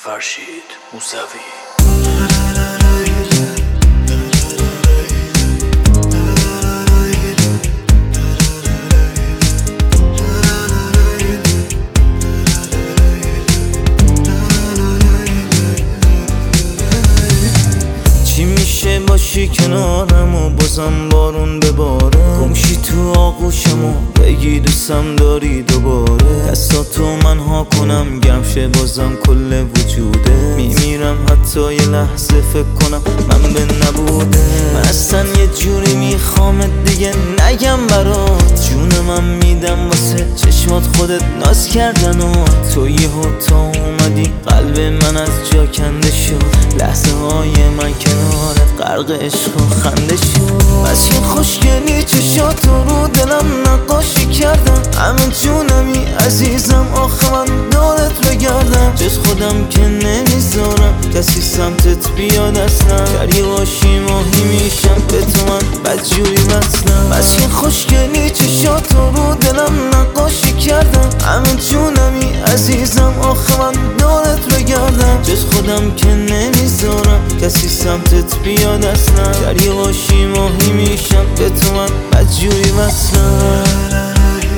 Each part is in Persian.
فرشید موسوی. چی میشه باشی کنارم و بازم بارون بباره، گمشی تو آغوشم و بگی دوستم داری دوباره، دستاتو من ها کنم گرم شه بازم کل وجوده، میمیرم حتی یه لحظه فکر کنم من به نبوده. من اصلا یه جوری میخوامت دیگه نگم برات، جون من میدم واسه چشمات خودت ناز کردن و تو یهو تا اومدی قلب من از جا کنده شد، لحظه های من کنارت غرق عشق و خنده شد. بس که خوشگلی چشاتو رو دلم نقاشی کردم، همه جونمی عزیزم آخه من دارت بگردم، جز خودم که نمیذارم کسی سمتت بیاد اصلا، دری باشی ماهی میشم به تو من بدجوری وصلم. بس که خوشگلی چشاتو رو دلم نقاشی کردم، همه جونمی عزیزم آخه من دارت بگردم، جز خودم که نمیذارم کسی سمتت بیاد اصلا، دری باشی ماهی میشم به تو من بدجوری وصلم.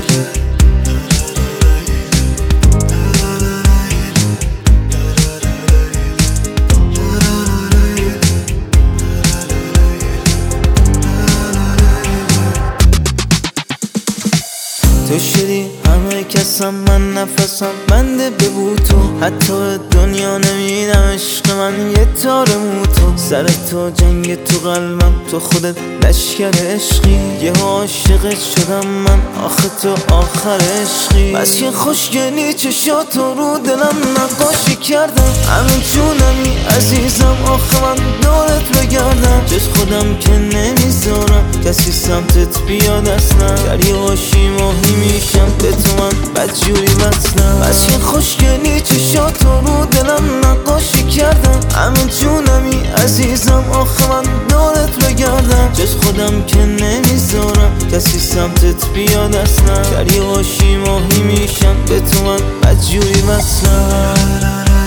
تو شدی همه کسم، من نفسم بنده ببو تو، حتی دنیا نمیدم عشق من یه تار موتو، سر تو جنگ تو قلبم، تو خودت لشکر عشقی، یه عاشقت شدم من آخه تو آخر عشقی. بس که خوشگلی چشاتو رو دلم نقاشی کردم، همه جونمی عزیزم آخه من دارت بگردم، جز خودم که نمیذارم کسی سمتت بیاد اصلا، دری باشی ماهی میشم به تو من بدجوری وصلم. بس که خوشگلی چشاتو رو دلم نقاشی کردم، همه جونمی عزیزم آخه من دارت بگردم، جز خودم که نمیذارم کسی سمتت بیاد اصلا، دری باشی ماهی میشم به تو من بدجوری وصلم.